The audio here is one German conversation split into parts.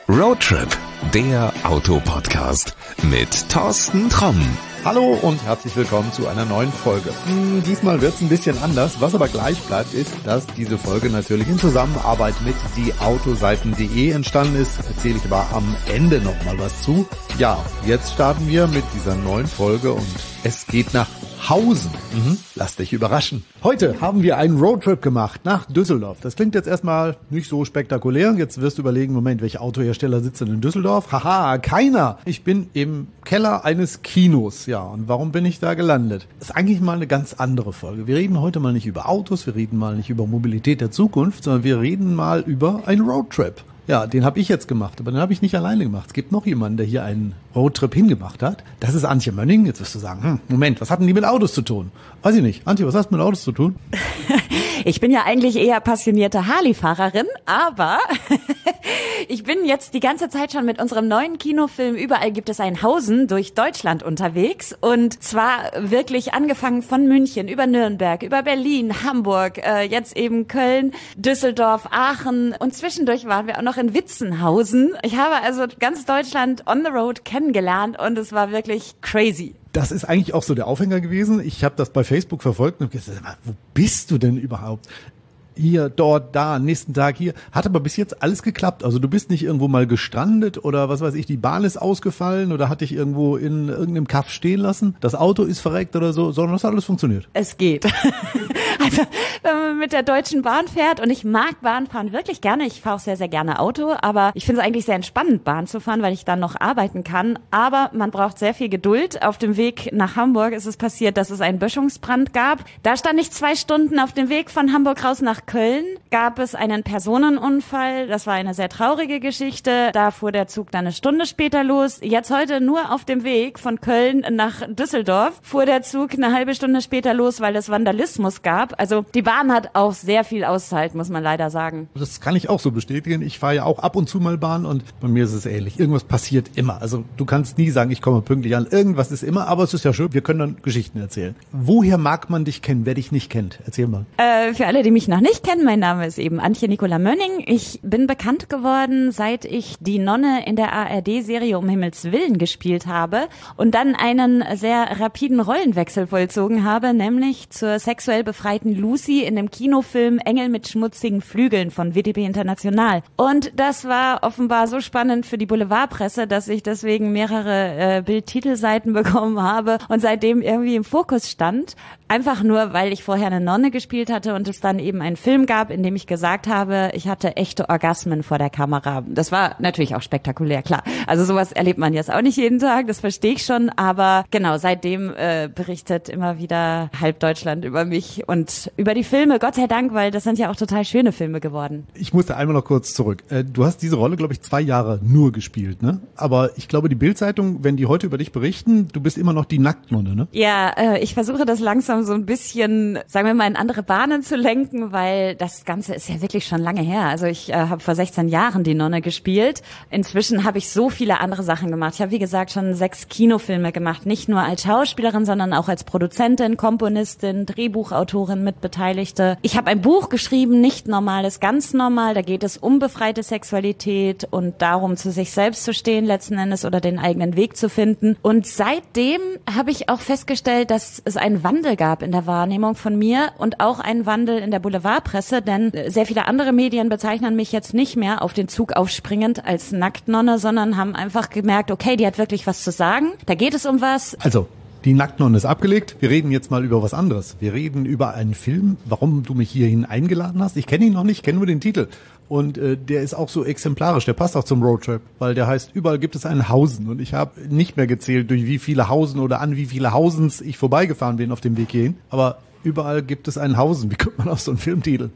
Roadtrip, der Autopodcast mit Thorsten Tromm. Hallo und herzlich willkommen zu einer neuen Folge. Diesmal wird's ein bisschen anders. Was aber gleich bleibt, ist, dass diese Folge natürlich in Zusammenarbeit mit dieautoseiten.de entstanden ist. Erzähle ich aber am Ende nochmal was zu. Ja, jetzt starten wir mit dieser neuen Folge und es geht nach Hausen. Lass dich überraschen. Heute haben wir einen Roadtrip gemacht nach Düsseldorf. Das klingt jetzt erstmal nicht so spektakulär. Jetzt wirst du überlegen, Moment, welche Autohersteller sitzen in Düsseldorf? Haha, keiner. Ich bin im Keller eines Kinos. Ja, und warum bin ich da gelandet? Das ist eigentlich mal eine ganz andere Folge. Wir reden heute mal nicht über Autos, wir reden mal nicht über Mobilität der Zukunft, sondern wir reden mal über einen Roadtrip. Ja, den habe ich jetzt gemacht, aber den habe ich nicht alleine gemacht. Es gibt noch jemanden, der hier einen Roadtrip hingemacht hat. Das ist Antje Mönning. Jetzt wirst du sagen, Moment, was hatten die mit Autos zu tun? Weiß ich nicht. Antje, was hast du mit Autos zu tun? Ich bin ja eigentlich eher passionierte Harley-Fahrerin, aber ich bin jetzt die ganze Zeit schon mit unserem neuen Kinofilm Überall gibt es ein Hausen durch Deutschland unterwegs. Und zwar wirklich angefangen von München, über Nürnberg, über Berlin, Hamburg, jetzt eben Köln, Düsseldorf, Aachen und zwischendurch waren wir auch noch in Witzenhausen. Ich habe also ganz Deutschland on the road kennengelernt und es war wirklich crazy. Das ist eigentlich auch so der Aufhänger gewesen. Ich habe das bei Facebook verfolgt und gesagt, wo bist du denn überhaupt? Hier, dort, da, nächsten Tag hier. Hat aber bis jetzt alles geklappt. Also du bist nicht irgendwo mal gestrandet oder was weiß ich, die Bahn ist ausgefallen oder hat dich irgendwo in irgendeinem Kaff stehen lassen. Das Auto ist verreckt oder so, sondern das hat alles funktioniert. Es geht. Also wenn man mit der Deutschen Bahn fährt und ich mag Bahnfahren wirklich gerne. Ich fahre auch sehr, sehr gerne Auto, aber ich finde es eigentlich sehr entspannend, Bahn zu fahren, weil ich dann noch arbeiten kann. Aber man braucht sehr viel Geduld. Auf dem Weg nach Hamburg ist es passiert, dass es einen Böschungsbrand gab. Da stand ich 2 Stunden auf dem Weg von Hamburg raus nach Köln, gab es einen Personenunfall. Das war eine sehr traurige Geschichte. Da fuhr der Zug dann 1 Stunde später los. Jetzt heute nur auf dem Weg von Köln nach Düsseldorf fuhr der Zug eine halbe Stunde später los, weil es Vandalismus gab. Also die Bahn hat auch sehr viel auszuhalten, muss man leider sagen. Das kann ich auch so bestätigen. Ich fahre ja auch ab und zu mal Bahn und bei mir ist es ähnlich. Irgendwas passiert immer. Also du kannst nie sagen, ich komme pünktlich an. Irgendwas ist immer, aber es ist ja schön. Wir können dann Geschichten erzählen. Woher mag man dich kennen, wer dich nicht kennt? Erzähl mal. Für alle, die mich noch nicht kennen, mein Name ist eben Antje Nicola Mönning. Ich bin bekannt geworden, seit ich die Nonne in der ARD-Serie Um Himmels Willen gespielt habe und dann einen sehr rapiden Rollenwechsel vollzogen habe, nämlich zur sexuell befreiten Lucy in dem Kinofilm Engel mit schmutzigen Flügeln von WDB International. Und das war offenbar so spannend für die Boulevardpresse, dass ich deswegen mehrere Bildtitelseiten bekommen habe und seitdem irgendwie im Fokus stand. Einfach nur, weil ich vorher eine Nonne gespielt hatte und es dann eben einen Film gab, in dem ich gesagt habe, ich hatte echte Orgasmen vor der Kamera. Das war natürlich auch spektakulär, klar. Also sowas erlebt man jetzt auch nicht jeden Tag, das verstehe ich schon. Aber genau, seitdem berichtet immer wieder halb Deutschland über mich und über die Filme, Gott sei Dank, weil das sind ja auch total schöne Filme geworden. Ich musste einmal noch kurz zurück. Du hast diese Rolle, glaube ich, 2 Jahre nur gespielt, ne? Aber ich glaube, die Bild-Zeitung, wenn die heute über dich berichten, du bist immer noch die Nacktnonne, ne? Ja, ich versuche das langsam so ein bisschen, sagen wir mal, in andere Bahnen zu lenken, weil das Ganze ist ja wirklich schon lange her. Also ich habe vor 16 Jahren die Nonne gespielt. Inzwischen habe ich so viele andere Sachen gemacht. Ich habe, wie gesagt, schon 6 Kinofilme gemacht. Nicht nur als Schauspielerin, sondern auch als Produzentin, Komponistin, Drehbuchautorin, Mitbeteiligte. Ich habe ein Buch geschrieben, Nicht normal ist ganz normal. Da geht es um befreite Sexualität und darum, zu sich selbst zu stehen letzten Endes oder den eigenen Weg zu finden. Und seitdem habe ich auch festgestellt, dass es einen Wandel gab in der Wahrnehmung von mir und auch einen Wandel in der Boulevardpresse, denn sehr viele andere Medien bezeichnen mich jetzt nicht mehr auf den Zug aufspringend als Nacktnonne, sondern haben einfach gemerkt, okay, die hat wirklich was zu sagen, da geht es um was. Also, die Nacktnonne ist abgelegt. Wir reden jetzt mal über was anderes. Wir reden über einen Film, warum du mich hierhin eingeladen hast. Ich kenne ihn noch nicht, kenne nur den Titel. Und der ist auch so exemplarisch, der passt auch zum Roadtrip, weil der heißt, überall gibt es ein Hausen. Und ich habe nicht mehr gezählt, durch wie viele Hausen oder an wie viele Hausens ich vorbeigefahren bin auf dem Weg hierhin. Aber überall gibt es ein Hausen. Wie kommt man auf so einen Filmtitel?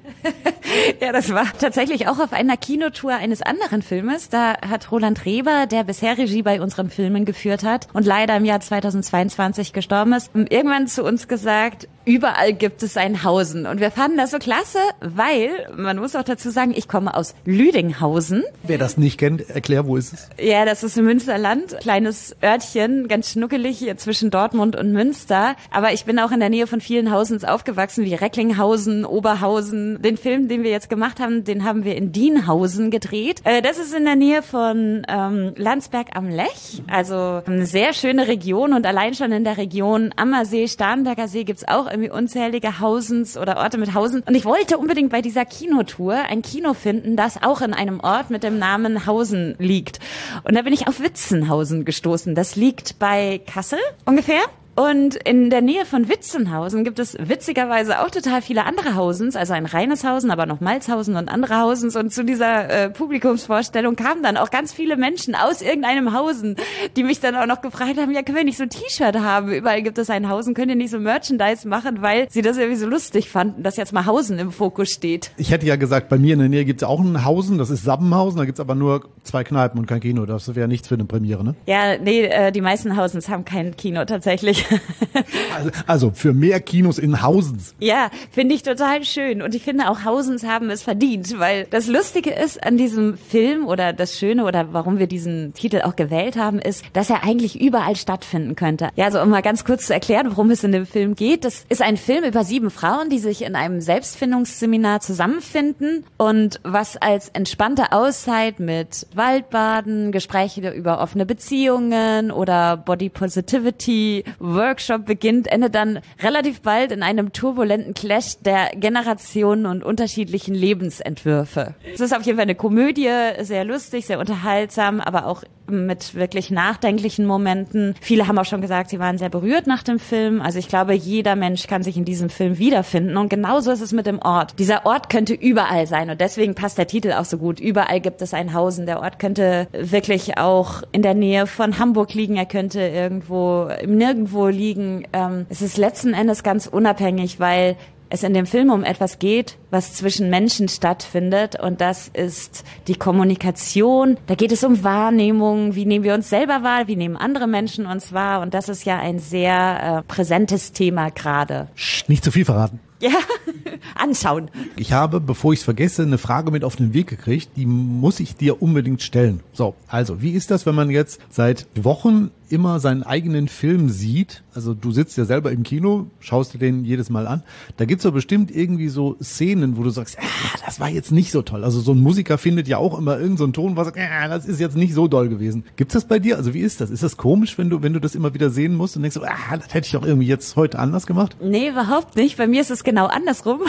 Ja, das war tatsächlich auch auf einer Kinotour eines anderen Filmes. Da hat Roland Reber, der bisher Regie bei unseren Filmen geführt hat und leider im Jahr 2022 gestorben ist, irgendwann zu uns gesagt, überall gibt es ein Hausen. Und wir fanden das so klasse, weil, man muss auch dazu sagen, ich komme aus Lüdinghausen. Wer das nicht kennt, erklär, wo ist es? Ja, das ist im Münsterland, kleines Örtchen, ganz schnuckelig zwischen Dortmund und Münster. Aber ich bin auch in der Nähe von vielen Hausens aufgewachsen, wie Recklinghausen, Oberhausen. Den Film, den wir wir jetzt gemacht haben, den haben wir in Dienhausen gedreht. Das ist in der Nähe von Landsberg am Lech, also eine sehr schöne Region und allein schon in der Region Ammersee, Starnberger See gibt's auch irgendwie unzählige Hausens oder Orte mit Hausen. Und ich wollte unbedingt bei dieser Kinotour ein Kino finden, das auch in einem Ort mit dem Namen Hausen liegt. Und da bin ich auf Witzenhausen gestoßen. Das liegt bei Kassel ungefähr. Und in der Nähe von Witzenhausen gibt es witzigerweise auch total viele andere Hausens, also ein reines Hausen, aber noch Malzhausen und andere Hausens. Und zu dieser Publikumsvorstellung kamen dann auch ganz viele Menschen aus irgendeinem Hausen, die mich dann auch noch gefragt haben, ja, können wir nicht so ein T-Shirt haben? Überall gibt es ein Hausen, könnt ihr nicht so Merchandise machen, weil sie das irgendwie so lustig fanden, dass jetzt mal Hausen im Fokus steht. Ich hätte ja gesagt, bei mir in der Nähe gibt es auch ein Hausen, das ist Sabbenhausen, da gibt es aber nur 2 Kneipen und kein Kino. Das wäre nichts für eine Premiere, ne? Ja, nee, die meisten Hausens haben kein Kino tatsächlich. Also für mehr Kinos in Hausens. Ja, finde ich total schön. Und ich finde auch Hausens haben es verdient, weil das Lustige ist an diesem Film oder das Schöne oder warum wir diesen Titel auch gewählt haben, ist, dass er eigentlich überall stattfinden könnte. Ja, also um mal ganz kurz zu erklären, worum es in dem Film geht. Das ist ein Film über 7 Frauen, die sich in einem Selbstfindungsseminar zusammenfinden und was als entspannte Auszeit mit Waldbaden, Gespräche über offene Beziehungen oder Body Positivity, Workshop beginnt, endet dann relativ bald in einem turbulenten Clash der Generationen und unterschiedlichen Lebensentwürfe. Es ist auf jeden Fall eine Komödie, sehr lustig, sehr unterhaltsam, aber auch mit wirklich nachdenklichen Momenten. Viele haben auch schon gesagt, sie waren sehr berührt nach dem Film. Also ich glaube, jeder Mensch kann sich in diesem Film wiederfinden. Und genauso ist es mit dem Ort. Dieser Ort könnte überall sein und deswegen passt der Titel auch so gut. Überall gibt es ein Hausen. Der Ort könnte wirklich auch in der Nähe von Hamburg liegen. Er könnte irgendwo im Nirgendwo liegen. Es ist letzten Endes ganz unabhängig, weil es in dem Film um etwas geht, was zwischen Menschen stattfindet und das ist die Kommunikation. Da geht es um Wahrnehmung, wie nehmen wir uns selber wahr, wie nehmen andere Menschen uns wahr und das ist ja ein sehr präsentes Thema gerade. Nicht zu viel verraten. Ja, anschauen. Ich habe, bevor ich es vergesse, eine Frage mit auf den Weg gekriegt, die muss ich dir unbedingt stellen. So, also, wie ist das, wenn man jetzt seit Wochen immer seinen eigenen Film sieht? Also du sitzt ja selber im Kino, schaust dir den jedes Mal an. Da gibt's doch bestimmt irgendwie so Szenen, wo du sagst, das war jetzt nicht so toll. Also so ein Musiker findet ja auch immer irgend so einen Ton, wo er sagt, das ist jetzt nicht so doll gewesen. Gibt's das bei dir? Also wie ist das? Ist das komisch, wenn du das immer wieder sehen musst und denkst, das hätte ich doch irgendwie jetzt heute anders gemacht? Nee, überhaupt nicht. Bei mir ist es genau andersrum.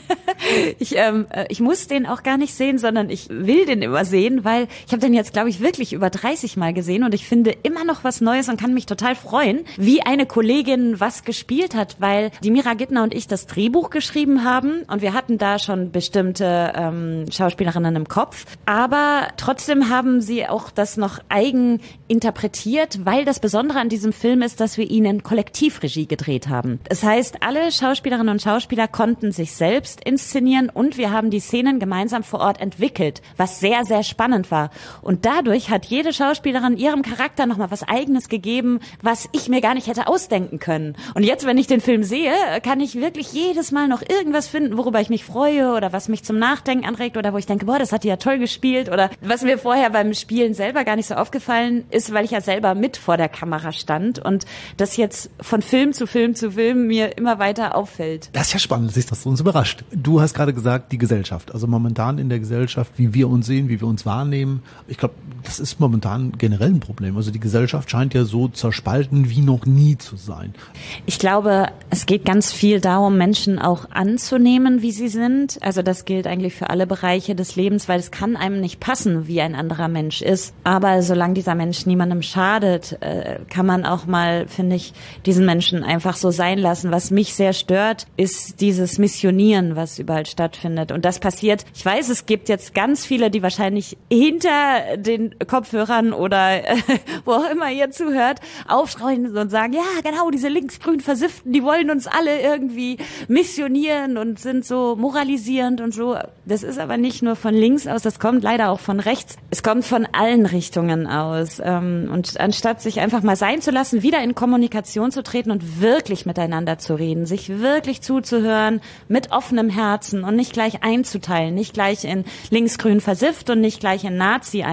Ich muss den auch gar nicht sehen, sondern ich will den immer sehen, weil ich habe den jetzt, glaube ich, wirklich über 30 Mal gesehen und ich finde immer noch was Neues und kann mich total freuen, wie eine Kollegin was gespielt hat, weil die Mira Gittner und ich das Drehbuch geschrieben haben und wir hatten da schon bestimmte Schauspielerinnen im Kopf, aber trotzdem haben sie auch das noch eigen interpretiert, weil das Besondere an diesem Film ist, dass wir ihn in Kollektivregie gedreht haben. Das heißt, alle Schauspielerinnen und Schauspieler konnten sich selbst inszenieren und wir haben die Szenen gemeinsam vor Ort entwickelt, was sehr, sehr spannend war. Und dadurch hat jede Schauspielerin ihrem Charakter nochmal was Eigenes gegeben, was ich mir gar nicht hätte ausdenken können. Und jetzt, wenn ich den Film sehe, kann ich wirklich jedes Mal noch irgendwas finden, worüber ich mich freue oder was mich zum Nachdenken anregt oder wo ich denke, boah, das hat die ja toll gespielt oder was mir vorher beim Spielen selber gar nicht so aufgefallen ist, weil ich ja selber mit vor der Kamera stand und das jetzt von Film zu Film zu Film mir immer weiter auffällt. Das ist ja spannend, dass das uns überrascht. Du hast gerade gesagt, die Gesellschaft, also momentan in der Gesellschaft, wie wir uns sehen, wie wir uns wahrnehmen. Ich glaube, das ist momentan generell ein Problem. Also die Gesellschaft scheint ja so zerspalten wie noch nie zu sein. Ich glaube, es geht ganz viel darum, Menschen auch anzunehmen, wie sie sind. Also das gilt eigentlich für alle Bereiche des Lebens, weil es kann einem nicht passen, wie ein anderer Mensch ist. Aber solange dieser Mensch niemandem schadet, kann man auch mal, finde ich, diesen Menschen einfach so sein lassen. Was mich sehr stört, ist dieses Missionieren, was überall stattfindet. Und das passiert, ich weiß, es gibt jetzt ganz viele, die wahrscheinlich hinter den Kopfhörern oder wo auch immer ihr zuhört, aufschreien und sagen, ja genau, diese linksgrün Versifften, die wollen uns alle irgendwie missionieren und sind so moralisierend und so. Das ist aber nicht nur von links aus, das kommt leider auch von rechts. Es kommt von allen Richtungen aus. Und anstatt sich einfach mal sein zu lassen, wieder in Kommunikation zu treten und wirklich miteinander zu reden, sich wirklich zuzuhören, mit offenem Herzen und nicht gleich einzuteilen, nicht gleich in linksgrün versifft und nicht gleich in Nazi einzuteilen,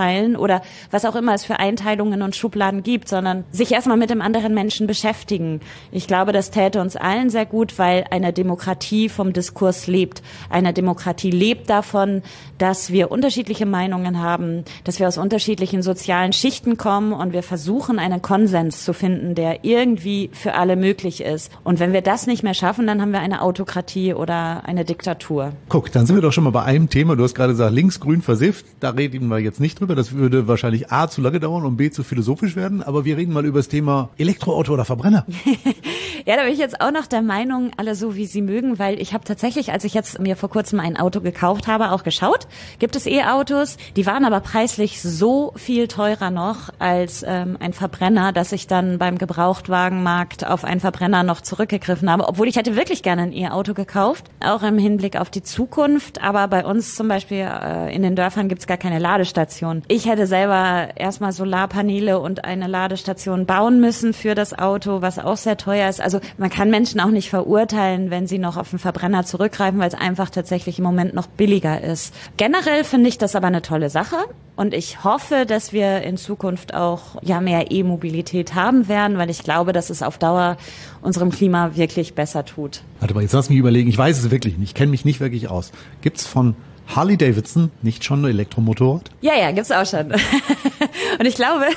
verurteilen oder was auch immer es für Einteilungen und Schubladen gibt, sondern sich erstmal mit dem anderen Menschen beschäftigen. Ich glaube, das täte uns allen sehr gut, weil eine Demokratie vom Diskurs lebt. Eine Demokratie lebt davon, dass wir unterschiedliche Meinungen haben, dass wir aus unterschiedlichen sozialen Schichten kommen und wir versuchen, einen Konsens zu finden, der irgendwie für alle möglich ist. Und wenn wir das nicht mehr schaffen, dann haben wir eine Autokratie oder eine Diktatur. Guck, dann sind wir doch schon mal bei einem Thema. Du hast gerade gesagt, links-grün versifft. Da reden wir jetzt nicht drüber. Das würde wahrscheinlich A, zu lange dauern und B, zu philosophisch werden. Aber wir reden mal über das Thema Elektroauto oder Verbrenner. Ja, da bin ich jetzt auch noch der Meinung, alle so wie sie mögen, weil ich habe tatsächlich, als ich jetzt mir vor kurzem ein Auto gekauft habe, auch geschaut, gibt es E-Autos, die waren aber preislich so viel teurer noch als ein Verbrenner, dass ich dann beim Gebrauchtwagenmarkt auf einen Verbrenner noch zurückgegriffen habe, obwohl ich hätte wirklich gerne ein E-Auto gekauft, auch im Hinblick auf die Zukunft, aber bei uns zum Beispiel in den Dörfern gibt's gar keine Ladestation. Ich hätte selber erstmal Solarpaneele und eine Ladestation bauen müssen für das Auto, was auch sehr teuer ist. Also man kann Menschen auch nicht verurteilen, wenn sie noch auf einen Verbrenner zurückgreifen, weil es einfach tatsächlich im Moment noch billiger ist. Generell finde ich das aber eine tolle Sache und ich hoffe, dass wir in Zukunft auch mehr E-Mobilität haben werden, weil ich glaube, dass es auf Dauer unserem Klima wirklich besser tut. Warte mal, jetzt lass mich überlegen. Ich weiß es wirklich nicht. Ich kenne mich nicht wirklich aus. Gibt's von Harley Davidson nicht schon ein Elektromotorrad? Ja, gibt's auch schon. Und ich glaube,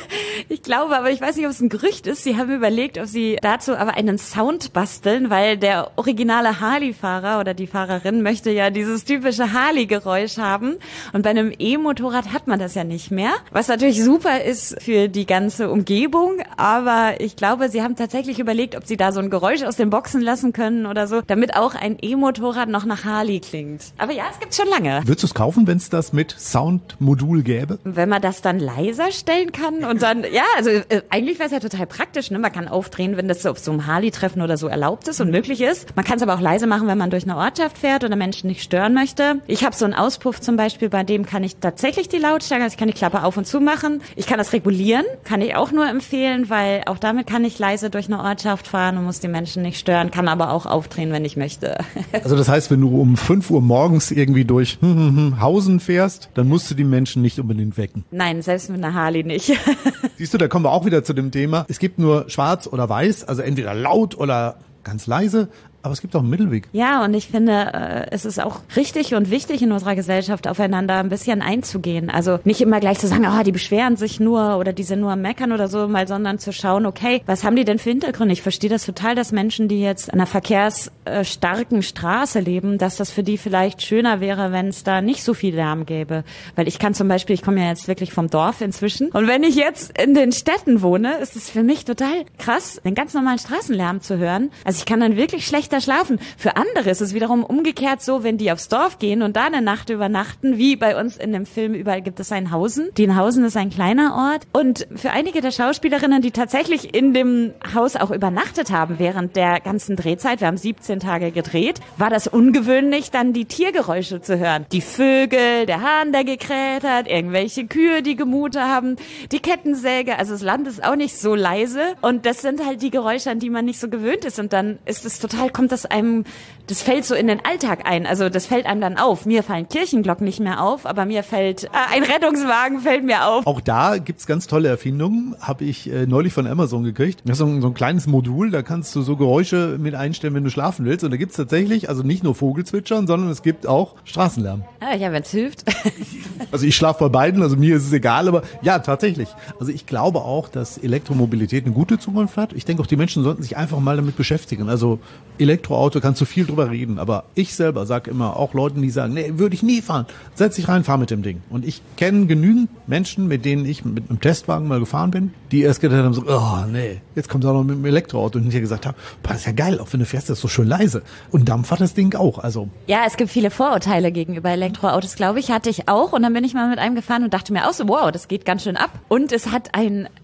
aber ich weiß nicht, ob es ein Gerücht ist, sie haben überlegt, ob sie dazu aber einen Sound basteln, weil der originale Harley-Fahrer oder die Fahrerin möchte ja dieses typische Harley-Geräusch haben. Und bei einem E-Motorrad hat man das ja nicht mehr. Was natürlich super ist für die ganze Umgebung, aber ich glaube, sie haben tatsächlich überlegt, ob sie da so ein Geräusch aus den Boxen lassen können oder so, damit auch ein E-Motorrad noch nach Harley klingt. Aber ja, es gibt's schon lange. Würdest du es kaufen, wenn es das mit Soundmodul gäbe? Wenn man das dann leiser stellen kann und dann, eigentlich wäre es ja total praktisch, ne? Man kann aufdrehen, wenn das auf so einem Harley-Treffen oder so erlaubt ist und möglich ist. Man kann es aber auch leise machen, wenn man durch eine Ortschaft fährt oder Menschen nicht stören möchte. Ich habe so einen Auspuff zum Beispiel, bei dem kann ich tatsächlich die Lautstärke, also ich kann die Klappe auf und zu machen. Ich kann das regulieren, kann ich auch nur empfehlen, weil auch damit kann ich leise durch eine Ortschaft fahren und muss die Menschen nicht stören, kann aber auch aufdrehen, wenn ich möchte. Also das heißt, wenn du um 5 Uhr morgens irgendwie durch Hausen fährst, dann musst du die Menschen nicht unbedingt wecken. Nein, selbst mit einer Harley nicht. Siehst du, da kommen wir auch wieder zu dem Thema. Es gibt nur schwarz oder weiß, also entweder laut oder ganz leise. Aber es gibt auch einen Mittelweg. Ja, und ich finde, es ist auch richtig und wichtig in unserer Gesellschaft, aufeinander ein bisschen einzugehen. Also nicht immer gleich zu sagen, die beschweren sich nur oder die sind nur am Meckern oder so, sondern zu schauen, okay, was haben die denn für Hintergründe? Ich verstehe das total, dass Menschen, die jetzt an einer verkehrsstarken Straße leben, dass das für die vielleicht schöner wäre, wenn es da nicht so viel Lärm gäbe. Weil ich kann zum Beispiel, ich komme ja jetzt wirklich vom Dorf inzwischen. Und wenn ich jetzt in den Städten wohne, ist es für mich total krass, den ganz normalen Straßenlärm zu hören. Also ich kann dann wirklich schlechter schlafen. Für andere ist es wiederum umgekehrt so, wenn die aufs Dorf gehen und da eine Nacht übernachten, wie bei uns in dem Film Überall gibt es ein Hausen. Dienhausen ist ein kleiner Ort. Und für einige der Schauspielerinnen, die tatsächlich in dem Haus auch übernachtet haben während der ganzen Drehzeit, wir haben 17 Tage gedreht, war das ungewöhnlich, dann die Tiergeräusche zu hören. Die Vögel, der Hahn, der gekräht hat, irgendwelche Kühe, die gemute haben, die Kettensäge. Also das Land ist auch nicht so leise. Und das sind halt die Geräusche, an die man nicht so gewöhnt ist. Und dann ist es total, kommt das das fällt so in den Alltag ein. Also das fällt einem dann auf. Mir fallen Kirchenglocken nicht mehr auf, aber mir fällt ein Rettungswagen fällt mir auf. Auch da gibt's ganz tolle Erfindungen. Habe ich neulich von Amazon gekriegt. Das ist so ein kleines Modul, da kannst du so Geräusche mit einstellen, wenn du schlafen willst. Und da gibt's tatsächlich, also nicht nur Vogelzwitschern, sondern es gibt auch Straßenlärm. Ja, wenn's hilft. Also ich schlafe bei beiden, also mir ist es egal, aber ja, tatsächlich. Also ich glaube auch, dass Elektromobilität eine gute Zukunft hat. Ich denke auch, die Menschen sollten sich einfach mal damit beschäftigen. Also Elektroauto, kannst du viel drüber reden, aber ich selber sage immer, auch Leuten, die sagen, nee, würde ich nie fahren, setz dich rein, fahr mit dem Ding. Und ich kenne genügend Menschen, mit denen ich mit einem Testwagen mal gefahren bin, die erst gedacht haben, so, jetzt kommt es auch noch mit dem Elektroauto. Und ich gesagt habe, das ist ja geil, auch wenn du fährst, das ist so schön leise. Und Dampf hat das Ding auch. Also ja, es gibt viele Vorurteile gegenüber Elektroautos, glaube ich, hatte ich auch. Und dann bin ich mal mit einem gefahren und dachte mir auch so, wow, das geht ganz schön ab. Und es hat ein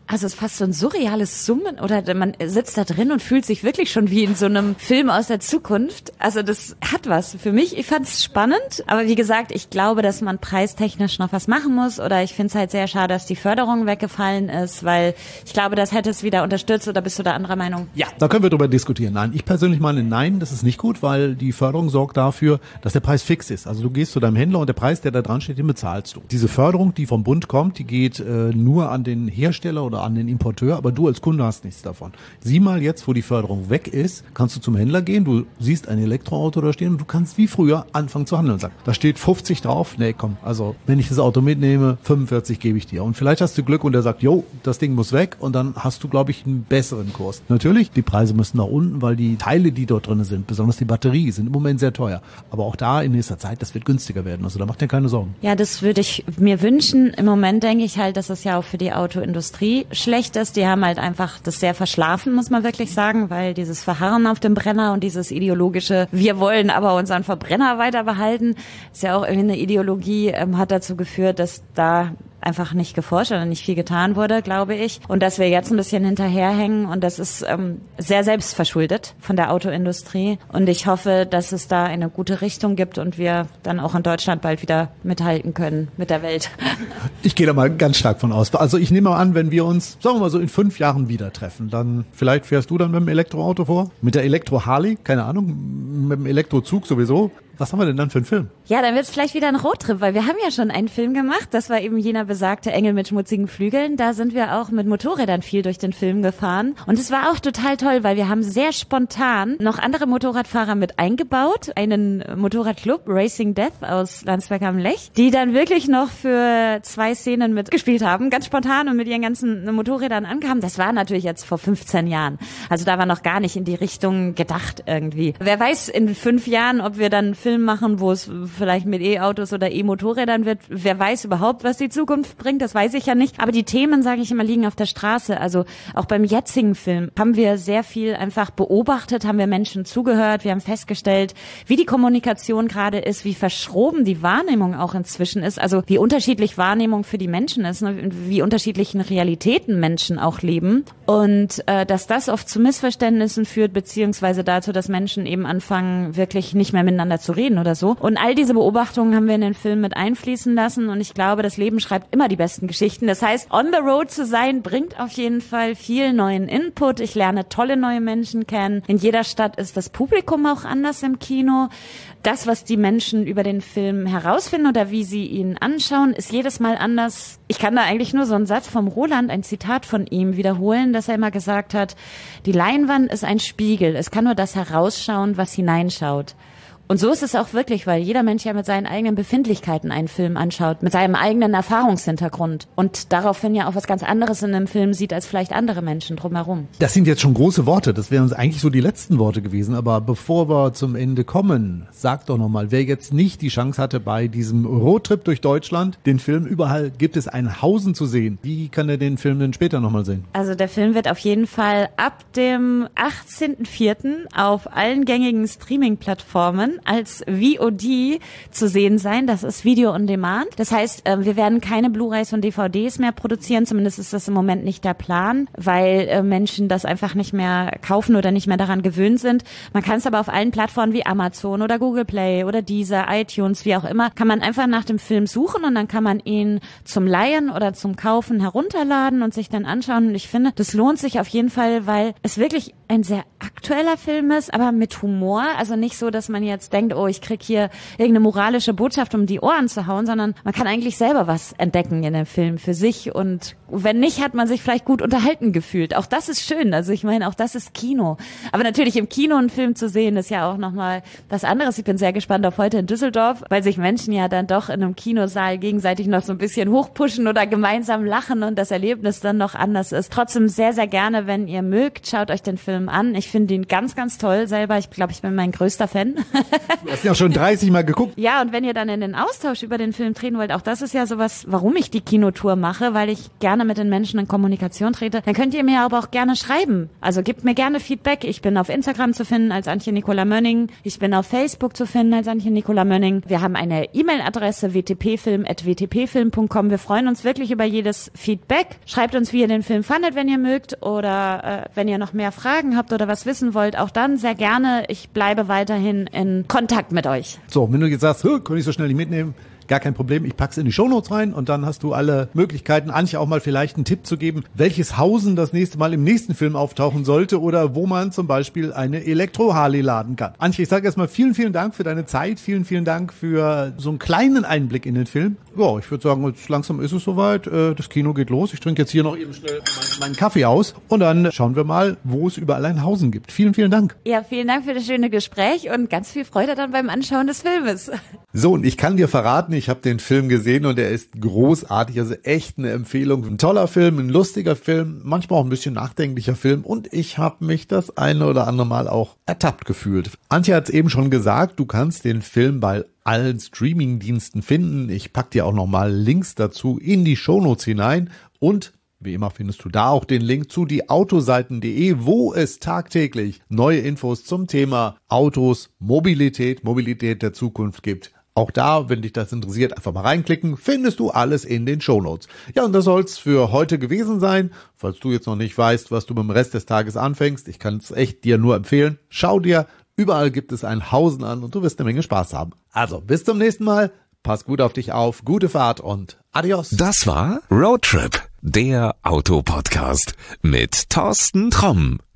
Also es ist fast so ein surreales Summen oder man sitzt da drin und fühlt sich wirklich schon wie in so einem Film aus der Zukunft. Also das hat was für mich. Ich fand es spannend, aber wie gesagt, ich glaube, dass man preistechnisch noch was machen muss oder ich finde es halt sehr schade, dass die Förderung weggefallen ist, weil ich glaube, das hätte es wieder unterstützt oder bist du da anderer Meinung? Ja, da können wir drüber diskutieren. Nein, ich persönlich meine, nein, das ist nicht gut, weil die Förderung sorgt dafür, dass der Preis fix ist. Also du gehst zu deinem Händler und der Preis, der da dran steht, den bezahlst du. Diese Förderung, die vom Bund kommt, die geht nur an den Hersteller oder an den Importeur, aber du als Kunde hast nichts davon. Sieh mal jetzt, wo die Förderung weg ist, kannst du zum Händler gehen, du siehst ein Elektroauto da stehen und du kannst wie früher anfangen zu handeln und sagen, da steht 50 drauf, nee komm, also wenn ich das Auto mitnehme, 45 gebe ich dir. Und vielleicht hast du Glück und der sagt, jo, das Ding muss weg und dann hast du, glaube ich, einen besseren Kurs. Natürlich, die Preise müssen nach unten, weil die Teile, die dort drin sind, besonders die Batterie, sind im Moment sehr teuer. Aber auch da in nächster Zeit, das wird günstiger werden. Also da macht dir keine Sorgen. Ja, das würde ich mir wünschen. Im Moment denke ich halt, dass es ja auch für die Autoindustrie schlecht ist. Die haben halt einfach das sehr verschlafen, muss man wirklich sagen, weil dieses Verharren auf dem Brenner und dieses ideologische, wir wollen aber unseren Verbrenner weiter behalten, ist ja auch irgendwie eine Ideologie, hat dazu geführt, dass da einfach nicht geforscht oder nicht viel getan wurde, glaube ich. Und dass wir jetzt ein bisschen hinterherhängen und das ist sehr selbstverschuldet von der Autoindustrie. Und ich hoffe, dass es da eine gute Richtung gibt und wir dann auch in Deutschland bald wieder mithalten können mit der Welt. Ich gehe da mal ganz stark von aus. Also ich nehme mal an, wenn wir uns, sagen wir mal so, in 5 Jahren wieder treffen, dann vielleicht fährst du dann mit dem Elektroauto vor, mit der Elektro-Harley, keine Ahnung, mit dem Elektrozug sowieso. Was haben wir denn dann für einen Film? Ja, dann wird es vielleicht wieder ein Roadtrip, weil wir haben ja schon einen Film gemacht. Das war eben jener besagte Engel mit schmutzigen Flügeln. Da sind wir auch mit Motorrädern viel durch den Film gefahren. Und es war auch total toll, weil wir haben sehr spontan noch andere Motorradfahrer mit eingebaut. Einen Motorradclub, Racing Death aus Landsberg am Lech, die dann wirklich noch für 2 Szenen mitgespielt haben. Ganz spontan und mit ihren ganzen Motorrädern ankamen. Das war natürlich jetzt vor 15 Jahren. Also da war noch gar nicht in die Richtung gedacht irgendwie. Wer weiß in 5 Jahren, ob wir dann Film machen, wo es vielleicht mit E-Autos oder E-Motorrädern wird. Wer weiß überhaupt, was die Zukunft bringt, das weiß ich ja nicht. Aber die Themen, sage ich immer, liegen auf der Straße. Also auch beim jetzigen Film haben wir sehr viel einfach beobachtet, haben wir Menschen zugehört, wir haben festgestellt, wie die Kommunikation gerade ist, wie verschroben die Wahrnehmung auch inzwischen ist, also wie unterschiedlich Wahrnehmung für die Menschen ist, ne? Wie unterschiedlichen Realitäten Menschen auch leben und dass das oft zu Missverständnissen führt, beziehungsweise dazu, dass Menschen eben anfangen, wirklich nicht mehr miteinander zu reden oder so. Und all diese Beobachtungen haben wir in den Film mit einfließen lassen und ich glaube, das Leben schreibt immer die besten Geschichten. Das heißt, on the road zu sein, bringt auf jeden Fall viel neuen Input. Ich lerne tolle neue Menschen kennen. In jeder Stadt ist das Publikum auch anders im Kino. Das, was die Menschen über den Film herausfinden oder wie sie ihn anschauen, ist jedes Mal anders. Ich kann da eigentlich nur so einen Satz vom Roland, ein Zitat von ihm wiederholen, dass er immer gesagt hat, die Leinwand ist ein Spiegel. Es kann nur das herausschauen, was hineinschaut. Und so ist es auch wirklich, weil jeder Mensch ja mit seinen eigenen Befindlichkeiten einen Film anschaut, mit seinem eigenen Erfahrungshintergrund und daraufhin ja auch was ganz anderes in einem Film sieht, als vielleicht andere Menschen drumherum. Das sind jetzt schon große Worte, das wären eigentlich so die letzten Worte gewesen, aber bevor wir zum Ende kommen, sag doch nochmal, wer jetzt nicht die Chance hatte, bei diesem Roadtrip durch Deutschland, den Film überall gibt es ein Hausen zu sehen. Wie kann er den Film denn später nochmal sehen? Also der Film wird auf jeden Fall ab dem 18.04. auf allen gängigen Streaming-Plattformen als VOD zu sehen sein. Das ist Video on Demand. Das heißt, wir werden keine Blu-rays und DVDs mehr produzieren. Zumindest ist das im Moment nicht der Plan, weil Menschen das einfach nicht mehr kaufen oder nicht mehr daran gewöhnt sind. Man kann es aber auf allen Plattformen wie Amazon oder Google Play oder Deezer, iTunes, wie auch immer, kann man einfach nach dem Film suchen und dann kann man ihn zum Leihen oder zum Kaufen herunterladen und sich dann anschauen. Und ich finde, das lohnt sich auf jeden Fall, weil es wirklich ein sehr aktueller Film ist, aber mit Humor. Also nicht so, dass man jetzt denkt, oh, ich krieg hier irgendeine moralische Botschaft um die Ohren zu hauen, sondern man kann eigentlich selber was entdecken in dem Film für sich und wenn nicht, hat man sich vielleicht gut unterhalten gefühlt. Auch das ist schön. Also ich meine, auch das ist Kino. Aber natürlich im Kino einen Film zu sehen, ist ja auch nochmal was anderes. Ich bin sehr gespannt auf heute in Düsseldorf, weil sich Menschen ja dann doch in einem Kinosaal gegenseitig noch so ein bisschen hochpushen oder gemeinsam lachen und das Erlebnis dann noch anders ist. Trotzdem sehr, sehr gerne, wenn ihr mögt, schaut euch den Film an. Ich finde ihn ganz, ganz toll selber. Ich glaube, ich bin mein größter Fan. Du hast ja schon 30 Mal geguckt. Ja, und wenn ihr dann in den Austausch über den Film treten wollt, auch das ist ja sowas, warum ich die Kinotour mache, weil ich gerne mit den Menschen in Kommunikation trete, dann könnt ihr mir aber auch gerne schreiben. Also gebt mir gerne Feedback. Ich bin auf Instagram zu finden als Antje Nicola Mönning. Ich bin auf Facebook zu finden als Antje Nicola Mönning. Wir haben eine E-Mail-Adresse wtpfilm@wtpfilm.com. Wir freuen uns wirklich über jedes Feedback. Schreibt uns, wie ihr den Film fandet, wenn ihr mögt, oder wenn ihr noch mehr Fragen habt oder was wissen wollt, auch dann sehr gerne. Ich bleibe weiterhin in Kontakt mit euch. So, wenn du jetzt sagst, kann ich so schnell nicht mitnehmen, gar kein Problem, ich pack's in die Shownotes rein und dann hast du alle Möglichkeiten, Antje auch mal vielleicht einen Tipp zu geben, welches Hausen das nächste Mal im nächsten Film auftauchen sollte oder wo man zum Beispiel eine Elektro-Harley laden kann. Antje, ich sage erstmal vielen, vielen Dank für deine Zeit, vielen, vielen Dank für so einen kleinen Einblick in den Film. Ja, ich würde sagen, jetzt langsam ist es soweit, das Kino geht los. Ich trinke jetzt hier noch eben schnell meinen Kaffee aus und dann schauen wir mal, wo es überall ein Hausen gibt. Vielen, vielen Dank. Ja, vielen Dank für das schöne Gespräch und ganz viel Freude dann beim Anschauen des Filmes. So, und ich kann dir verraten, ich habe den Film gesehen und er ist großartig, also echt eine Empfehlung. Ein toller Film, ein lustiger Film, manchmal auch ein bisschen nachdenklicher Film und ich habe mich das eine oder andere Mal auch ertappt gefühlt. Antje hat es eben schon gesagt, du kannst den Film bei allen Streaming-Diensten finden. Ich pack dir auch nochmal Links dazu in die Shownotes hinein und wie immer findest du da auch den Link zu dieautoseiten.de, wo es tagtäglich neue Infos zum Thema Autos, Mobilität der Zukunft gibt. Auch da, wenn dich das interessiert, einfach mal reinklicken, findest du alles in den Shownotes. Ja, und das soll's für heute gewesen sein. Falls du jetzt noch nicht weißt, was du mit dem Rest des Tages anfängst, ich kann es echt dir nur empfehlen, schau dir, überall gibt es ein Hausen an und du wirst eine Menge Spaß haben. Also, bis zum nächsten Mal, pass gut auf dich auf, gute Fahrt und adios. Das war Roadtrip, der Autopodcast mit Thorsten Tromm.